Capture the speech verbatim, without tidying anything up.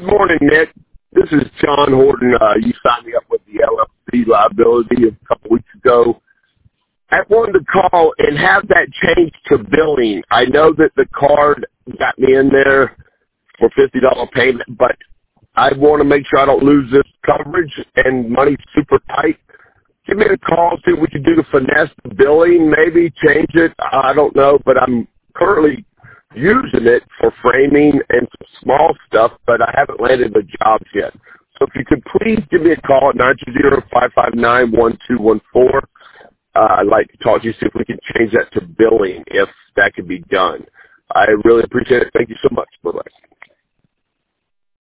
Good morning, Nick. This is John Horton. Uh, you signed me up with the L L C liability a couple weeks ago. I wanted to call and have that changed to billing. I know that the card got me in there for fifty dollars payment, but I want to make sure I don't lose this coverage, and money's super tight. Give me a call, see what we can do to finesse the billing, maybe change it. I don't know, but I'm currently using it for framing and some small stuff, but I haven't landed the jobs yet. So if you could please give me a call at nine two zero, five five nine, one two one four. Uh, I'd like to talk to you, see if we can change that to billing, if that could be done. I really appreciate it. Thank you so much. Bye-bye.